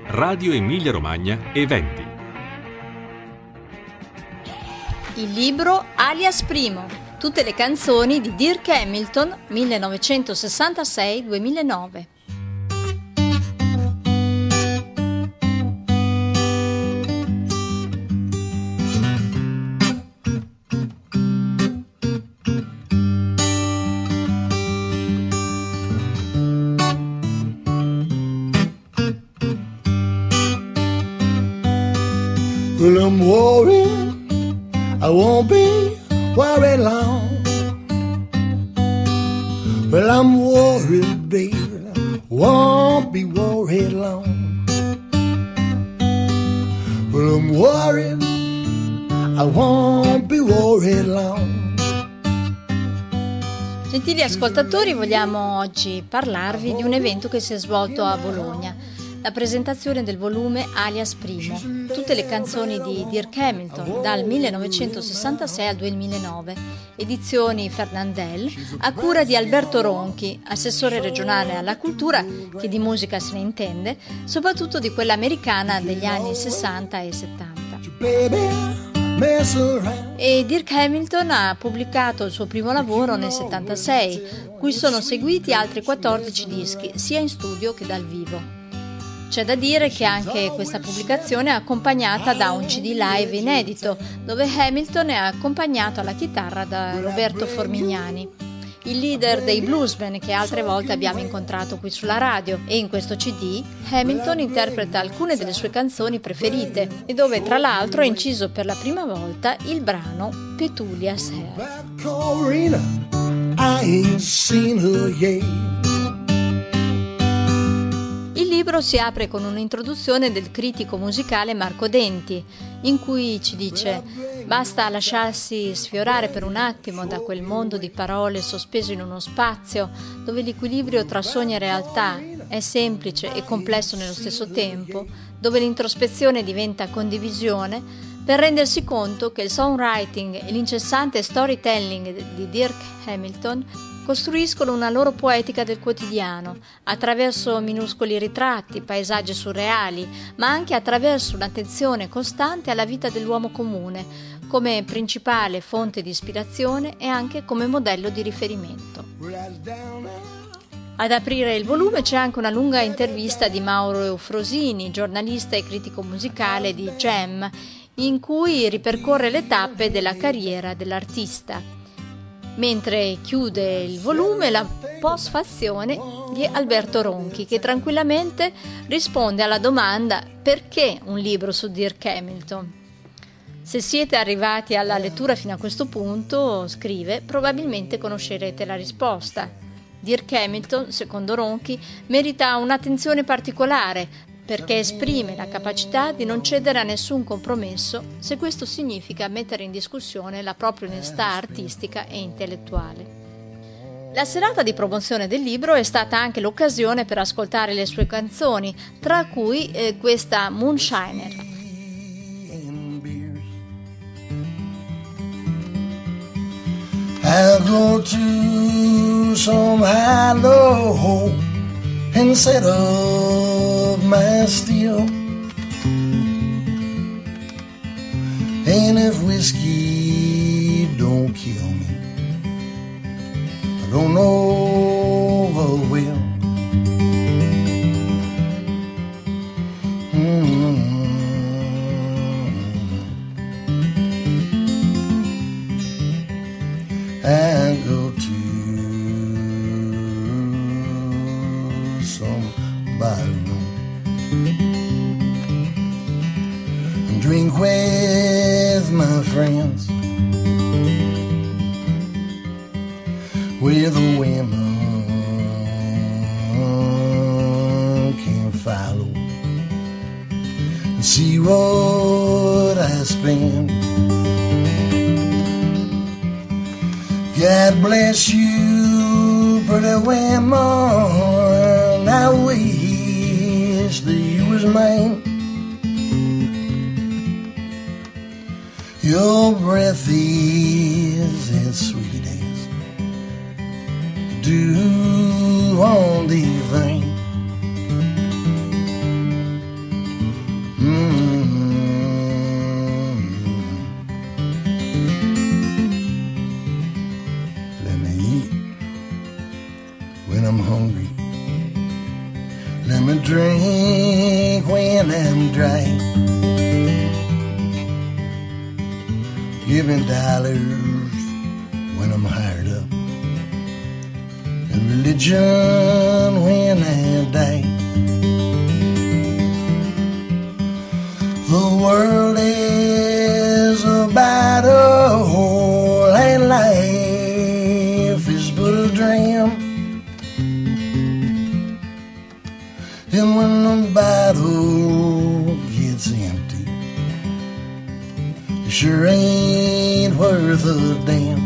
Radio Emilia Romagna Eventi. Il libro Alias Primo. Tutte le canzoni di Dirk Hamilton 1966-2009. Well, I'm worried, I won't be worried long. Well, I'm worried, baby, won't be worried long. Well, I'm worried, I won't be worried long. Gentili ascoltatori, vogliamo oggi parlarvi di un evento che si è svolto a Bologna. La presentazione del volume Alias Primo, tutte le canzoni di Dirk Hamilton dal 1966 al 2009, edizioni Fernandel, a cura di Alberto Ronchi, assessore regionale alla cultura, che di musica se ne intende, soprattutto di quella americana degli anni 60 e 70. E Dirk Hamilton ha pubblicato il suo primo lavoro nel 76, cui sono seguiti altri 14 dischi, sia in studio che dal vivo. C'è da dire che anche questa pubblicazione è accompagnata da un CD live inedito, dove Hamilton è accompagnato alla chitarra da Roberto Formignani, il leader dei Bluesmen che altre volte abbiamo incontrato qui sulla radio, e in questo CD Hamilton interpreta alcune delle sue canzoni preferite e dove tra l'altro è inciso per la prima volta il brano Petunia's Hair. Il libro si apre con un'introduzione del critico musicale Marco Denti, in cui ci dice: basta lasciarsi sfiorare per un attimo da quel mondo di parole sospeso in uno spazio dove l'equilibrio tra sogno e realtà è semplice e complesso nello stesso tempo, dove l'introspezione diventa condivisione, per rendersi conto che il songwriting e l'incessante storytelling di Dirk Hamilton costruiscono una loro poetica del quotidiano, attraverso minuscoli ritratti, paesaggi surreali, ma anche attraverso un'attenzione costante alla vita dell'uomo comune, come principale fonte di ispirazione e anche come modello di riferimento. Ad aprire il volume c'è anche una lunga intervista di Mauro Eufrosini, giornalista e critico musicale di Jam, in cui ripercorre le tappe della carriera dell'artista. Mentre chiude il volume la postfazione di Alberto Ronchi, che tranquillamente risponde alla domanda: perché un libro su Dirk Hamilton? Se siete arrivati alla lettura fino a questo punto, scrive, probabilmente conoscerete la risposta. Dirk Hamilton, secondo Ronchi, merita un'attenzione particolare perché esprime la capacità di non cedere a nessun compromesso, se questo significa mettere in discussione la propria onestà artistica e intellettuale. La serata di promozione del libro è stata anche l'occasione per ascoltare le sue canzoni, tra cui questa Moonshiner. I'll go to some hollow hole and set up my steel. And if whiskey don't kill me, I don't know what will. I go to some ballroom and drink with my friends, where the women can follow and see what I spend. God bless you, pretty women, I wish that you was mine. Your breath is as sweet as dew on the vine. Let me drink when I'm dry. Give me dollars when I'm hired up, and religion when I die. The world is about a whole, and life is but a dream. And when the bottle gets empty, it sure ain't worth a damn.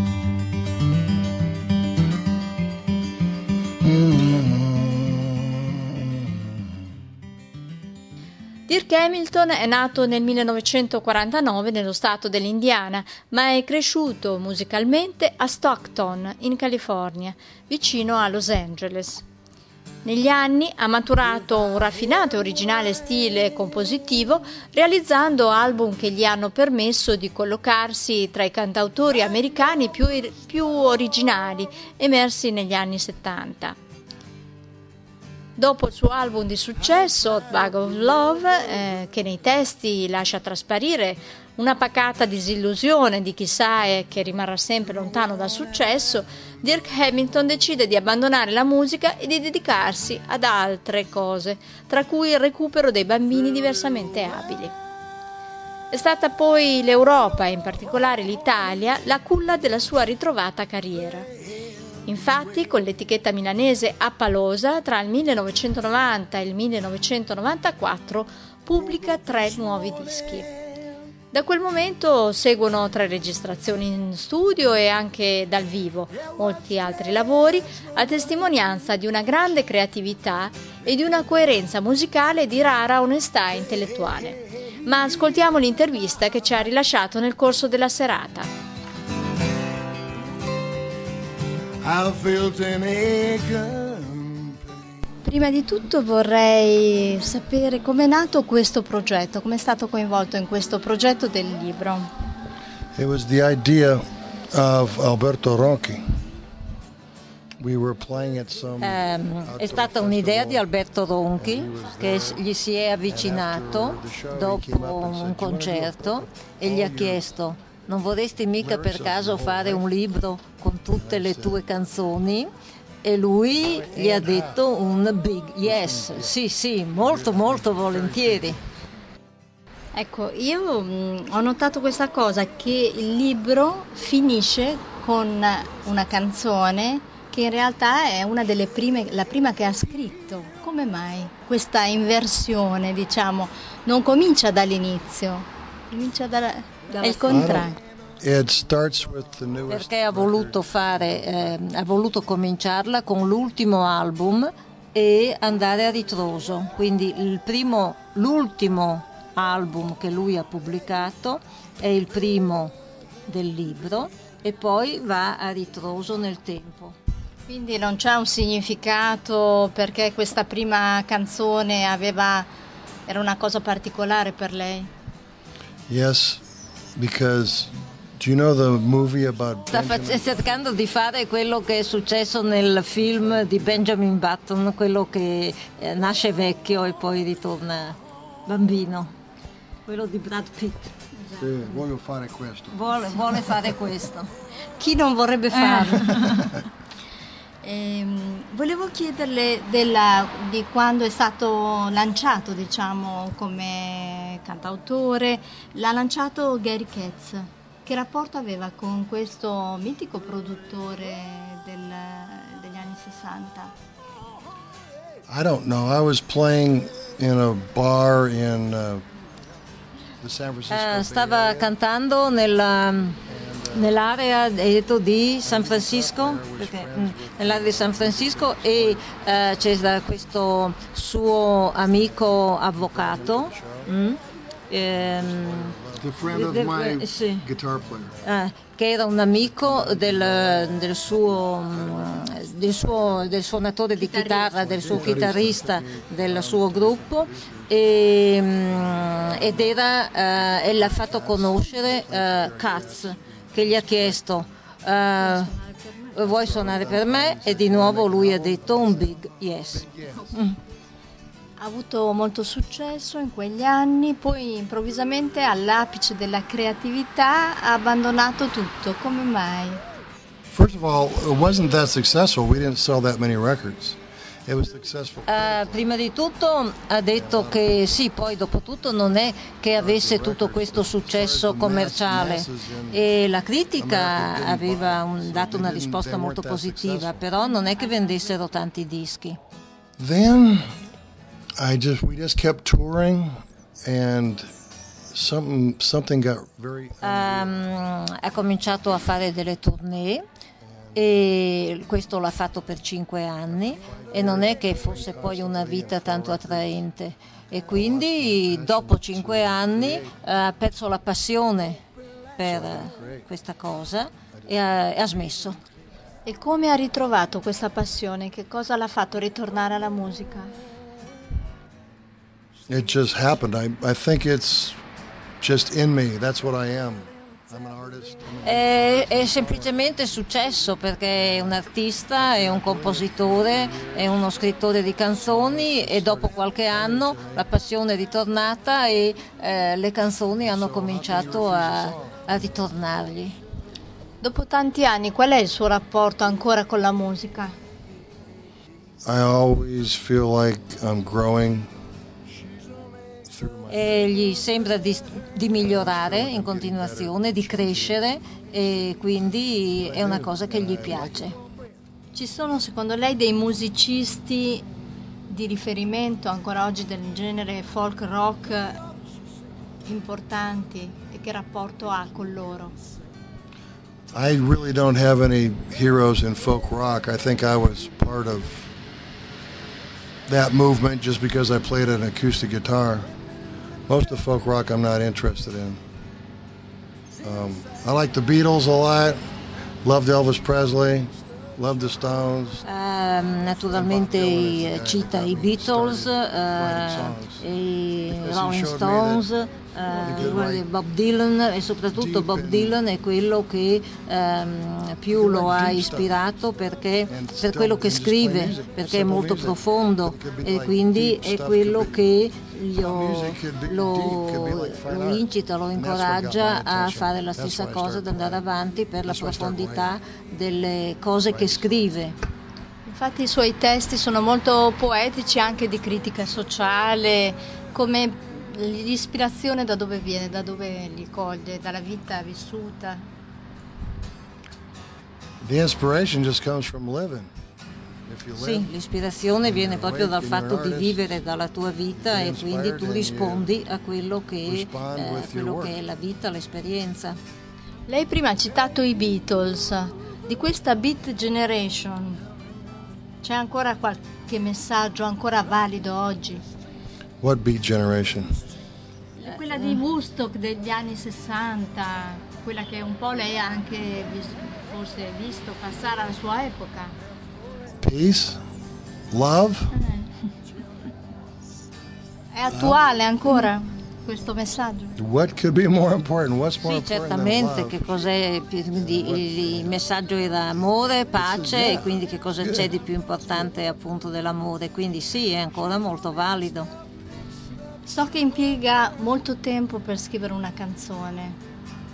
Dirk Hamilton è nato nel 1949 nello stato dell'Indiana, ma è cresciuto musicalmente a Stockton, in California, vicino a Los Angeles. Negli anni ha maturato un raffinato e originale stile compositivo, realizzando album che gli hanno permesso di collocarsi tra i cantautori americani più originali emersi negli anni 70. Dopo il suo album di successo, Bag of Love, che nei testi lascia trasparire una pacata disillusione di chi sa che rimarrà sempre lontano dal successo, Dirk Hamilton decide di abbandonare la musica e di dedicarsi ad altre cose, tra cui il recupero dei bambini diversamente abili. È stata poi l'Europa, e in particolare l'Italia, la culla della sua ritrovata carriera. Infatti, con l'etichetta milanese Appalosa, tra il 1990 e il 1994 pubblica 3 nuovi dischi. Da quel momento seguono 3 registrazioni in studio e anche dal vivo, molti altri lavori, a testimonianza di una grande creatività e di una coerenza musicale di rara onestà intellettuale. Ma ascoltiamo l'intervista che ci ha rilasciato nel corso della serata. Prima di tutto vorrei sapere com'è nato questo progetto, come è stato coinvolto in questo progetto del libro. It was the idea of Alberto Ronchi. We were playing at some è stata un'idea di Alberto Ronchi che gli si è avvicinato dopo un concerto e gli ha chiesto: non vorresti mica per caso fare un libro con tutte le tue canzoni? E lui gli ha detto un big yes, sì, molto molto volentieri. Ecco, io ho notato questa cosa, che il libro finisce con una canzone che in realtà è una delle prime, la prima che ha scritto. Come mai questa inversione, diciamo, non comincia dall'inizio, comincia dal contrario? Perché ha voluto cominciarla con l'ultimo album e andare a ritroso. Quindi l'ultimo album che lui ha pubblicato è il primo del libro e poi va a ritroso nel tempo. Quindi non c'è un significato perché questa prima canzone era una cosa particolare per lei? Yes, because do you know the movie about cercando di fare quello che è successo nel film di Benjamin Button, quello che nasce vecchio e poi ritorna bambino, quello di Brad Pitt. Sì, voglio fare questo. Vuole fare questo. Chi non vorrebbe farlo? Volevo chiederle di quando è stato lanciato, diciamo, come cantautore. L'ha lanciato Gary Katz. Che rapporto aveva con questo mitico produttore degli anni 60? I don't know. I was playing in a bar in the San Francisco. Stava cantando nell'area di San Francisco, nell'area di San Francisco e c'era questo suo amico avvocato. The friend of my guitar player. Che era un amico del suonatore di chitarra, del suo chitarrista del suo gruppo e l'ha fatto conoscere Katz, che gli ha chiesto vuoi suonare per me? E di nuovo lui ha detto un big yes. Ha avuto molto successo in quegli anni, poi improvvisamente all'apice della creatività ha abbandonato tutto. Come mai? First of all, it wasn't that successful. We didn't sell that many records. It was successful. Prima di tutto ha detto che sì, poi dopo tutto non è che avesse tutto questo successo commerciale e la critica aveva dato una risposta molto positiva, però non è che vendessero tanti dischi. Then we just kept touring and something got very Ha cominciato a fare delle tournée e questo l'ha fatto per 5 anni e non è che fosse poi una vita tanto attraente e quindi dopo 5 anni ha perso la passione per questa cosa e ha smesso. E come ha ritrovato questa passione? Che cosa l'ha fatto ritornare alla musica? It just happened. I think it's just in me. That's what I am. I'm an artist. È semplicemente successo perché è un artista, è un compositore, è uno scrittore di canzoni e dopo qualche anno la passione è ritornata e le canzoni hanno cominciato a ritornargli. Dopo tanti anni, qual è il suo rapporto ancora con la musica? I always feel like I'm growing. E gli sembra di migliorare in continuazione, di crescere e quindi è una cosa che gli piace. Ci sono secondo lei dei musicisti di riferimento ancora oggi del genere folk rock importanti e che rapporto ha con loro? I really don't have any heroes in folk rock. I think I was part of that movement just because I played an acoustic guitar. Most of folk rock I'm not interested in. I like the Beatles a lot. Loved Elvis Presley. Loved the Stones. Naturalmente cita i Beatles, i Rolling Stones, Bob Dylan e soprattutto Bob Dylan è quello che più lo ha ispirato perché per quello che scrive, perché è molto profondo e quindi è quello che lo incita, lo incoraggia a fare la stessa cosa, ad andare avanti per la profondità delle cose che scrive. Infatti i suoi testi sono molto poetici, anche di critica sociale. Come l'ispirazione da dove viene, da dove li coglie, dalla vita vissuta? The inspiration just comes from living. Sì, l'ispirazione viene proprio dal fatto di vivere dalla tua vita e quindi tu rispondi a quello che è la vita, l'esperienza. Lei prima ha citato i Beatles, di questa Beat Generation c'è ancora qualche messaggio ancora valido oggi? What Beat Generation? Quella di Woodstock degli anni 60, quella che un po' lei ha anche forse visto passare alla sua epoca. Peace? Love? È attuale ancora questo messaggio? What could be more important? What's more Sì, important than certamente, love? che cos'è il messaggio era amore, pace e quindi che cosa c'è di più importante appunto dell'amore, quindi sì, è ancora molto valido. So che impiega molto tempo per scrivere una canzone.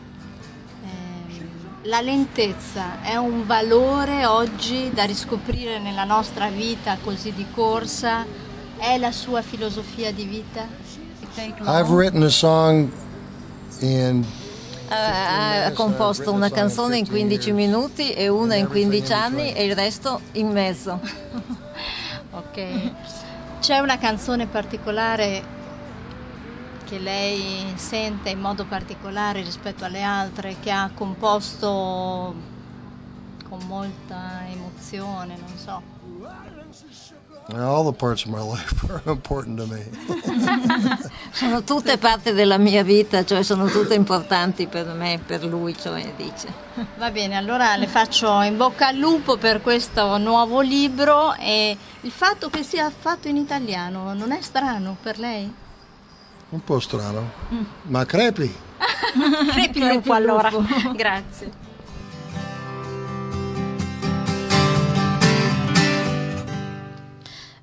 La lentezza è un valore oggi da riscoprire nella nostra vita così di corsa? È la sua filosofia di vita? I've written a song in Ha composto una canzone in 15 minuti e una in 15 anni e il resto in mezzo. Ok. C'è una canzone particolare che lei sente in modo particolare rispetto alle altre, che ha composto con molta emozione, non so? all the parts of my life are important to me. Sono tutte parte della mia vita, cioè sono tutte importanti per me, per lui, cioè dice. Va bene, allora le faccio in bocca al lupo per questo nuovo libro, e il fatto che sia fatto in italiano non è strano per lei? Un po' strano, ma crepi. Crepi il lupo allora. Grazie.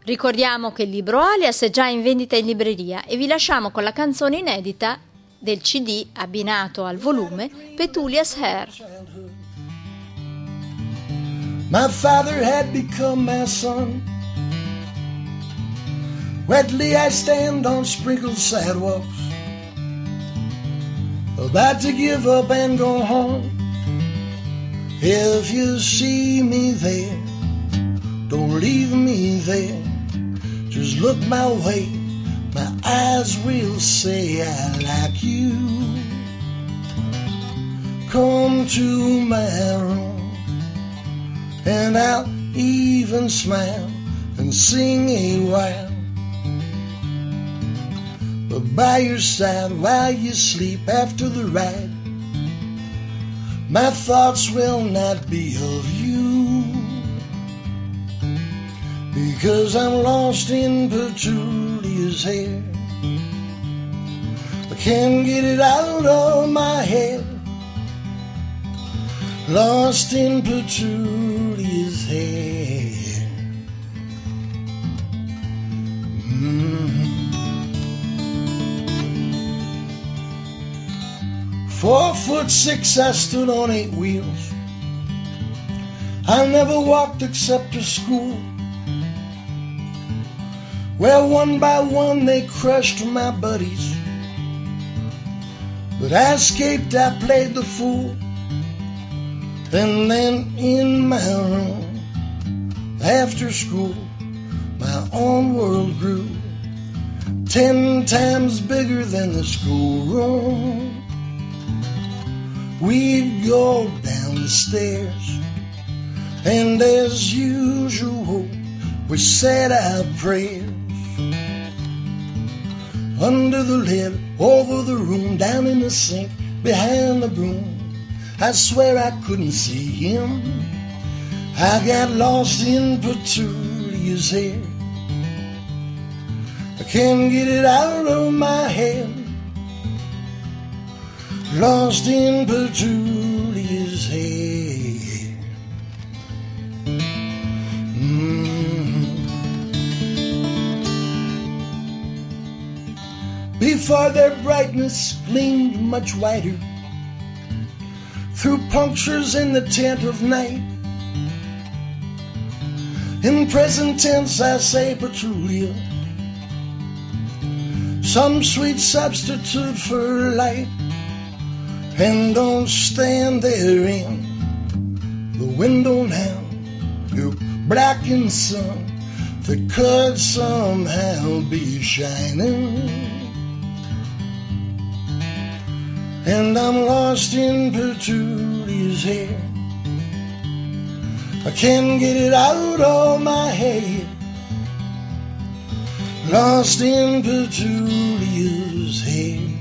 Ricordiamo che il libro Alias è già in vendita in libreria e vi lasciamo con la canzone inedita del CD abbinato al volume Petunia's Hair. My father had become my son. Wetly I stand on sprinkled sidewalks, about to give up and go home. If you see me there, don't leave me there. Just look my way, my eyes will say I like you. Come to my room, and I'll even smile and sing a while. But by your side while you sleep after the ride, my thoughts will not be of you, because I'm lost in Petunia's hair. I can't get it out of my head. Lost in Petunia's hair. 4'6", I stood on 8 wheels. I never walked except to school, where one by one they crushed my buddies. But I escaped, I played the fool, and then in my room, after school, my own world grew 10 times bigger than the schoolroom. We'd go down the stairs, and as usual, we said our prayers. Under the lid, over the room, down in the sink, behind the broom, I swear I couldn't see him. I got lost in Petunia's hair. I can't get it out of my head. Lost in Petunia's hair. Before their brightness gleamed much whiter, through punctures in the tent of night. In present tense I say Petunia, some sweet substitute for light. And don't stand there in the window now, you blackened sun that could somehow be shining. And I'm lost in Petunia's hair. I can't get it out of my head. Lost in Petunia's hair.